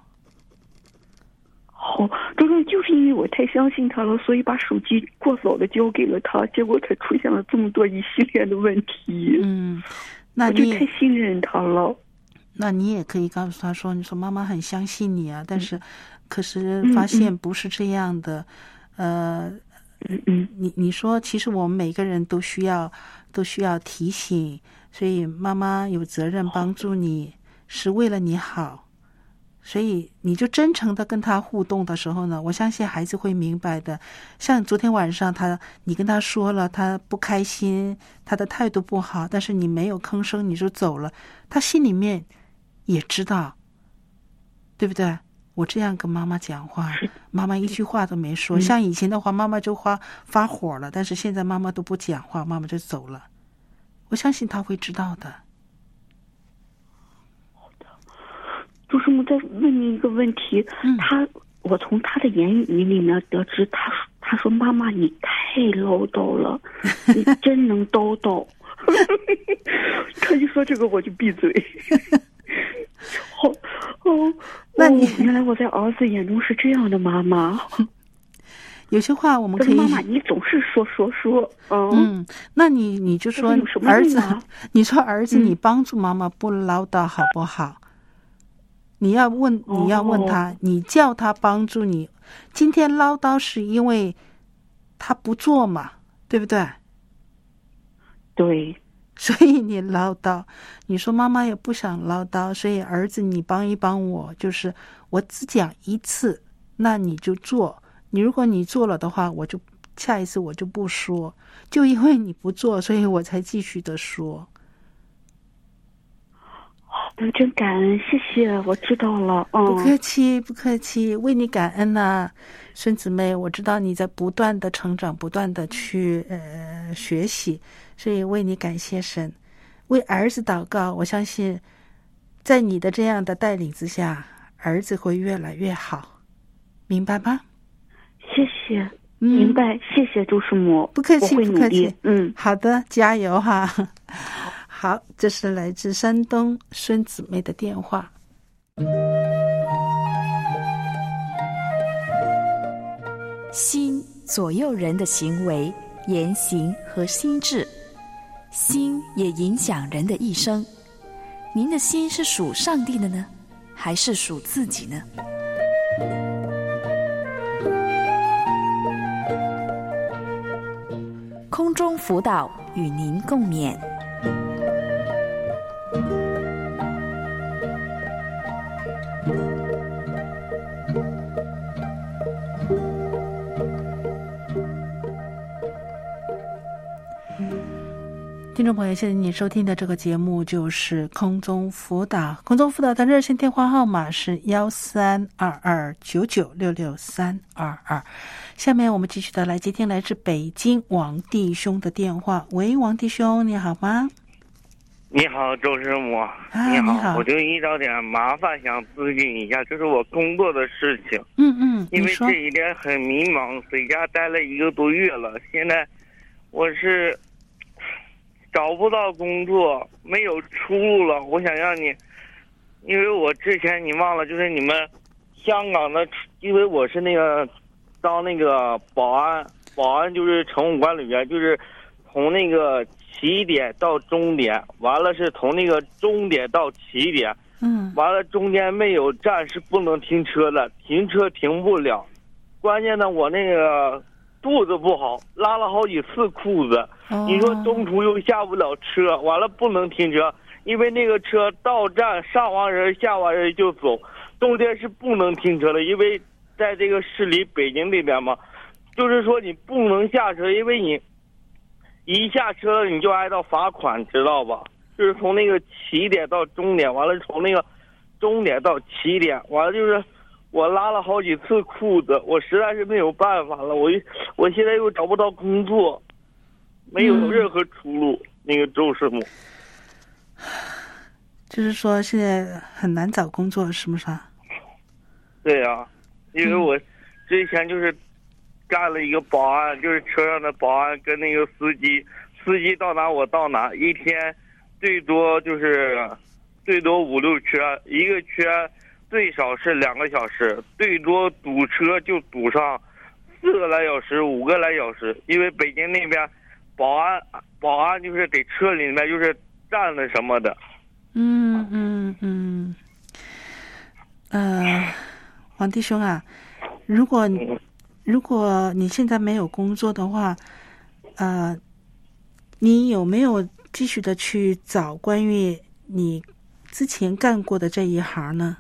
好，主任，就是因为我太相信他了，所以把手机过早的交给了他，结果才出现了这么多一系列的问题。 嗯，那你我就太信任他了。 那你也可以告诉他说：“你说妈妈很相信你啊，但是，可是发现不是这样的。嗯、呃， 嗯嗯， 你你说，其实我们每个人都需要都需要提醒，所以妈妈有责任帮助你，是为了你好。所以你就真诚的跟他互动的时候呢，我相信孩子会明白的。像昨天晚上他你跟他说了他不开心，他的态度不好，但是你没有吭声你就走了，他心里面也知道，对不对？我这样跟妈妈讲话，妈妈一句话都没说。像以前的话妈妈就发发火了，但是现在妈妈都不讲话，妈妈就走了。我相信他会知道的。 就是我再问你一个问题， 嗯、 他我从他的言语里面得知，他他说妈妈你太唠叨了，你真能叨叨。他一说这个我就闭嘴。好哦， 那你、 哦、原来我在儿子眼中是这样的妈妈。 有些话我们可以， 妈妈你总是说说说，嗯， 嗯那你你就说儿子，你说儿子，你帮助妈妈不唠叨好不好？嗯、你要问，你要问他，哦、你叫他帮助你。今天唠叨是因为他不做嘛，对不对？ 对。 所以你唠叨，你说妈妈也不想唠叨，所以儿子你帮一帮我，就是我只讲一次，那你就做。你如果你做了的话，我就下一次我就不说，就因为你不做，所以我才继续的说。 嗯，真感恩，谢谢，我知道了。嗯， 不客气，不客气，为你感恩呐、啊，孙姊妹。我知道你在不断的成长，不断的去呃学习，所以为你感谢神，为儿子祷告。我相信，在你的这样的带领之下，儿子会越来越好，明白吗？ 谢谢，嗯、明白，谢谢朱师母， 不客气，不客气。 嗯， 好的，加油哈。好，这是来自山东孙姊妹的电话。 心左右人的行为、言行和心智，心也影响人的一生。您的心是属上帝的呢，还是属自己呢？空中辅导与您共勉。 听众朋友，现在你收听的这个节目就是空中辅导。空中辅导的热线电话号码是幺三二二九九六六三二二。下面我们继续的来接听来自北京王弟兄的电话。喂，王弟兄，你好吗？ 你好，周师母。 啊， 你好， 你好， 我就遇到点麻烦，想咨询一下，就是我工作的事情。 嗯嗯， 因为这一点很迷茫，在家待了一个多月了，现在我是找不到工作，没有出路了。我想让你，因为我之前你忘了，就是你们香港的，因为我是那个当那个保安，保安就是乘务管理员，就是从那个起点到终点，完了是从那个终点到起点， 嗯， 完了中间没有站是不能停车的，停车停不了。关键呢，我那个肚子不好，拉了好几次裤子。 哦、 你说中途又下不了车，完了不能停车，因为那个车到站上完人下完人就走，中间是不能停车的，因为在这个市里北京这边嘛，就是说你不能下车，因为你一下车你就挨到罚款，知道吧？就是从那个起点到终点，完了从那个终点到起点，完了就是我拉了好几次裤子，我实在是没有办法了，我我现在又找不到工作，没有任何出路。嗯、那个周师母， 就是说现在很难找工作，是不是啊？ 对啊，因为我之前就是干了一个保安，就是车上的保安，跟那个司机，司机到哪我到哪，一天最多就是最多五六圈，一个圈最少是两个小时，最多堵车就堵上四个来小时、五个来小时。因为北京那边保安保安就是给车里面就是站了什么的。 嗯嗯嗯，呃，王弟兄啊，如果如果你现在没有工作的话，呃，你有没有继续的去找关于你之前干过的这一行呢？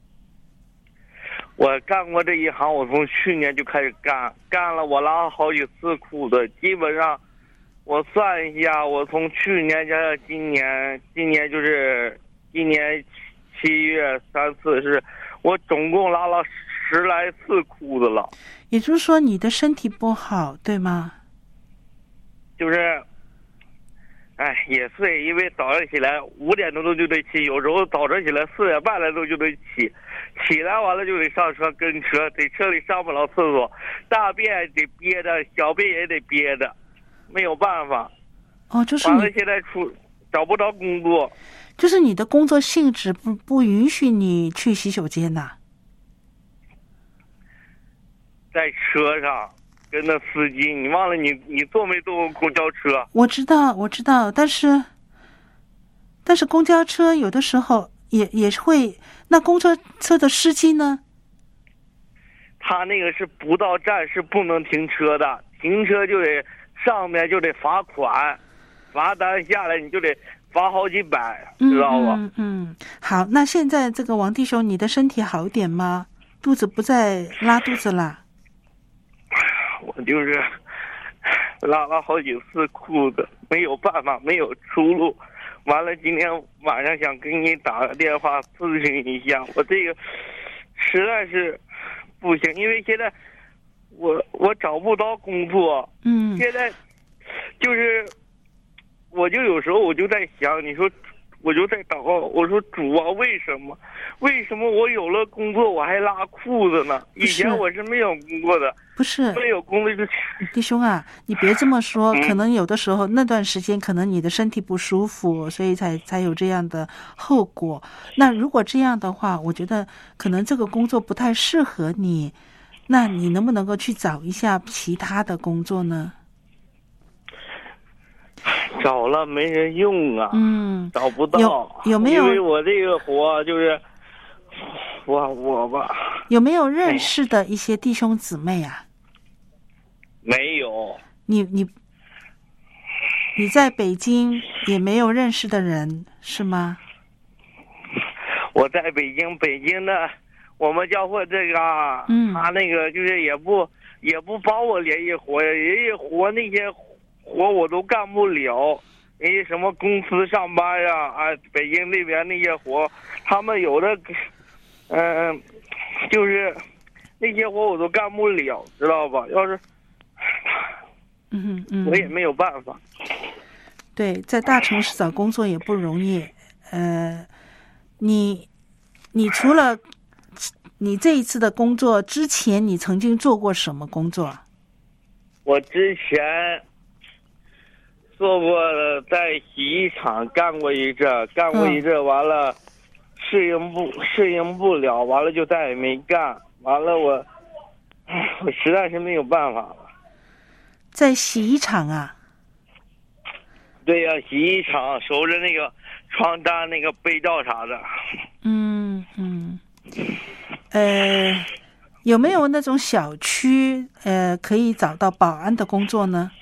我干过这一行，我从去年就开始干，干了我拉了好几次裤子，基本上我算一下，我从去年加上今年，今年就是今年七月三次，是我总共拉了十来次裤子了。 也就是说你的身体不好，对吗？ 就是哎，也是因为早上起来五点多钟就得起，有时候早上起来四点半来钟就得起，起来完了就得上车跟车，在车里上不了厕所，大便得憋着，小便也得憋着，没有办法。 哦，就是完了现在出找不着工作， 就是你的工作性质不不允许你去洗手间呐、啊？ 在车上跟那司机，你忘了你你坐没坐过公交车？ 我知道，我知道，但是，但是公交车有的时候也也会，那公交车的司机呢？ 他那个是不到站是不能停车的，停车就得上面就得罚款，罚单下来你就得罚好几百，知道吧？ 嗯嗯，好，那现在这个王弟兄，你的身体好点吗？肚子不再拉肚子啦？ 我就是拉了好几次裤子，没有办法，没有出路。完了，今天晚上想给你打个电话咨询一下，我这个实在是不行，因为现在我我找不到工作， 嗯， 现在就是我就有时候我就在想，你说我就在祷告，我说主啊，为什么为什么我有了工作我还拉裤子呢？以前我是没有工作的。 不是没有工作就弟兄啊，你别这么说、 嗯、 可能有的时候那段时间可能你的身体不舒服，所以才才有这样的后果。那如果这样的话，我觉得可能这个工作不太适合你，那你能不能够去找一下其他的工作呢？ 找了没人用啊， 嗯， 找不到。 有有没有？ 因为我这个活就是我我吧， 有没有认识的一些弟兄姊妹啊？ 没有。 你你你在北京也没有认识的人是吗？ 我在北京，北京的我们教会这个， 嗯， 他那个就是也不也不帮我联系活，人家活那些活我都干不了。人家什么公司上班呀，啊，北京那边那些活，他们有的，嗯、呃，就是那些活我都干不了，知道吧？要是。 嗯嗯， 我也没有办法。 对，在大城市找工作也不容易。呃，你你除了你这一次的工作之前，你曾经做过什么工作？ 我之前做过在洗衣厂干过一阵，干过一阵，完了适应不适应不了，完了就再也没干。完了我我实在是没有办法了。 在洗衣厂啊？ 对呀、啊，洗衣厂收着那个床单、那个被罩啥的。 嗯嗯，呃，有没有那种小区呃可以找到保安的工作呢？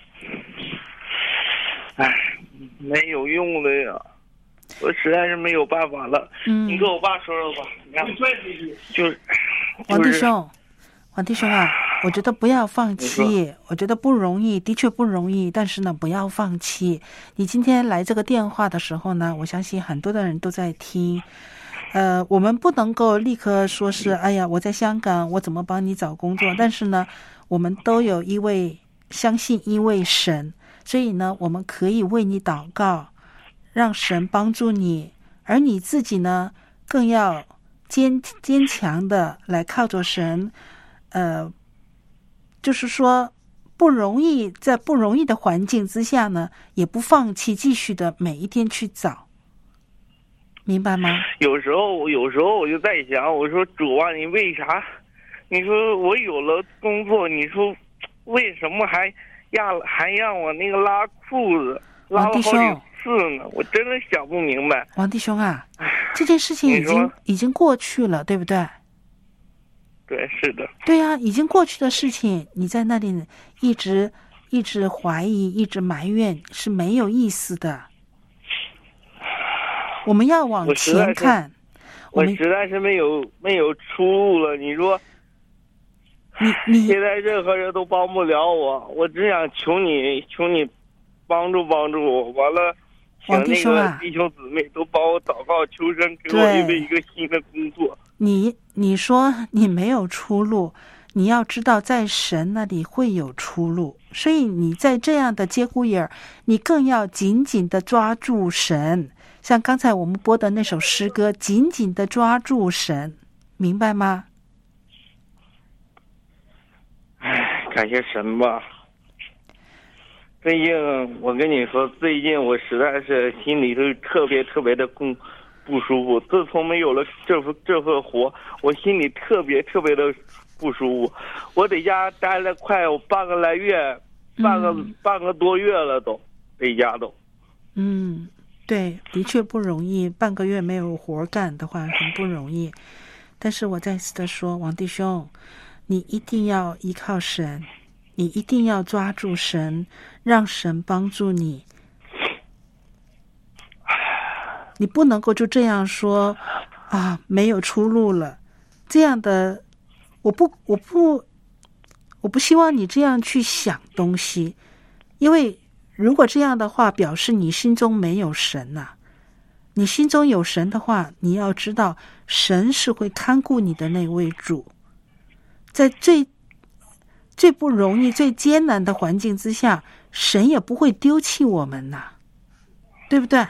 哎，没有用的呀，我实在是没有办法了。 嗯， 你跟我爸说说吧。你看，就是、 王弟兄，王弟兄啊。我觉得不要放弃，我觉得不容易，的确不容易，但是呢，不要放弃。你今天来这个电话的时候呢，我相信很多的人都在听。呃，我们不能够立刻说是，哎呀，我在香港，我怎么帮你找工作？但是呢，我们都有一位相信一位神，所以呢，我们可以为你祷告，让神帮助你，而你自己呢，更要坚坚强的来靠着神，呃。就是说不容易，在不容易的环境之下呢，也不放弃，继续的每一天去找，明白吗？ 有时候有时候我就在想，我说主啊，你为啥你说我有了工作，你说为什么还让还让我那个拉裤子拉了好几次呢？我真的想不明白。 王弟兄啊，这件事情已经已经过去了，对不对？ 对，是的。 对啊，已经过去的事情，你在那里一直一直怀疑，一直埋怨，是没有意思的。我们要往前看。 我实在是没有没有出路了。你说， 你你现在任何人都帮不了我，我只想求你，求你帮助帮助我。完了，请那个弟兄姊妹都帮我祷告求神，给我一个一个新的工作。 你你说你没有出路，你要知道在神那里会有出路，所以你在这样的节骨眼儿，你更要紧紧的抓住神。像刚才我们播的那首诗歌，紧紧的抓住神，明白吗？ 唉，感谢神吧。最近我跟你说，最近我实在是心里头特别特别的不不舒服。自从没有了这份这份活，我心里特别特别的不舒服。我在家待了快有半个来月，半个、嗯、半个多月了都，在家都。 嗯。对，的确不容易，半个月没有活干的话很不容易。但是我再次的说，王弟兄，你一定要依靠神，你一定要抓住神，让神帮助你。你不能够就这样说啊，没有出路了。这样的，我不，我不，我不希望你这样去想东西，因为如果这样的话，表示你心中没有神呐、啊。你心中有神的话，你要知道，神是会看顾你的那位主。在最最不容易、最艰难的环境之下，神也不会丢弃我们呐、啊，对不对？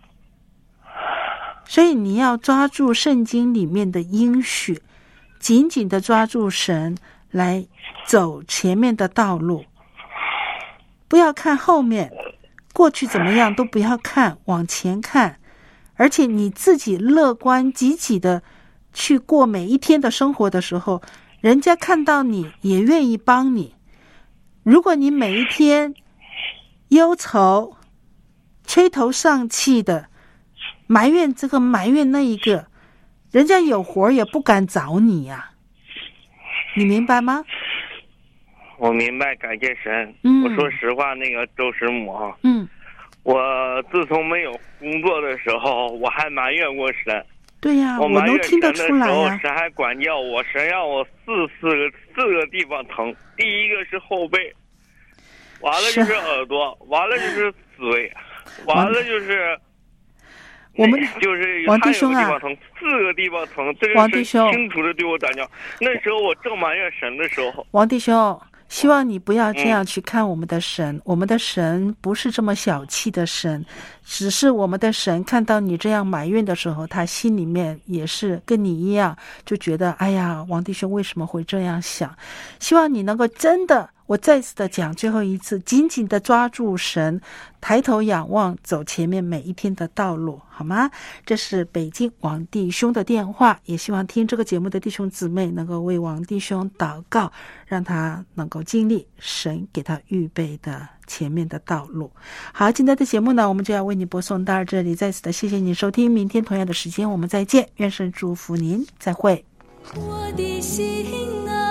所以你要抓住圣经里面的应许，紧紧的抓住神来走前面的道路。不要看后面，过去怎么样都不要看，往前看，而且你自己乐观积极的去过每一天的生活的时候，人家看到你也愿意帮你。如果你每一天忧愁、垂头丧气的埋怨这个埋怨那一个，人家有活也不敢找你呀、啊，你明白吗？ 我明白，感谢神。 嗯， 我说实话，那个周师母啊， 嗯， 我自从没有工作的时候，我还埋怨过神。 对呀、啊， 我能听得出来呀、啊。 神还管教我，神让我四四个四个地方疼。第一个是后背，完了就是耳朵，完了就是思维，完了就是。 我们就是王弟兄啊， 四个地方疼，这个是清楚的对我讲讲。那时候我正埋怨神的时候， 王弟兄，希望你不要这样去看我们的神，嗯、我们的神不是这么小气的神，只是我们的神看到你这样埋怨的时候，他心里面也是跟你一样，就觉得哎呀，王弟兄为什么会这样想？希望你能够真的。我再次的讲，最后一次，紧紧的抓住神，抬头仰望，走前面每一天的道路，好吗？这是北京王弟兄的电话，也希望听这个节目的弟兄姊妹能够为王弟兄祷告，让他能够经历神给他预备的前面的道路。好，今天的节目呢，我们就要为你播送到这里，再次的谢谢你收听，明天同样的时间我们再见，愿神祝福您，再会。 我的心啊，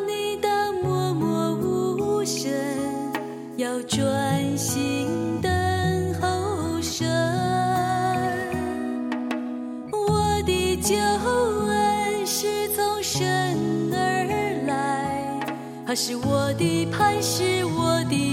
要专心等候神，我的救恩是从神而来，他是我的磐石，我的